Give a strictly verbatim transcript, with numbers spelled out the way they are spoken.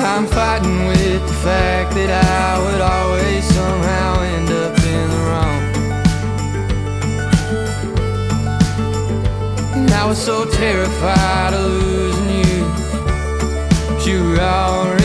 I'm fighting with the fact that I would always somehow end up in the wrong. And I was so terrified of losing you, but you were already